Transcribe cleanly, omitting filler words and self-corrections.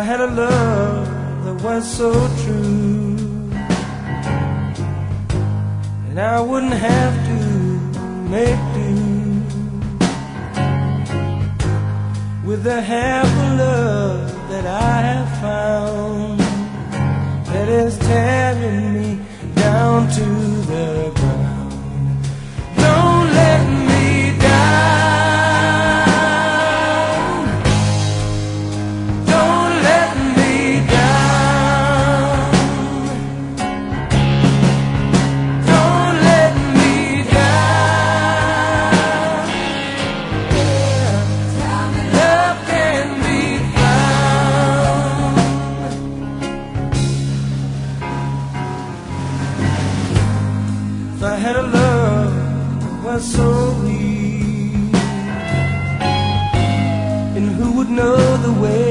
had a love that was so true, and I wouldn't have to make do with the half of love that I have found, that is tearing me down to the ground. Don't let me down. Don't let me down. Don't let me down. Love can be found. If I had a love that was so weak, and who would know the way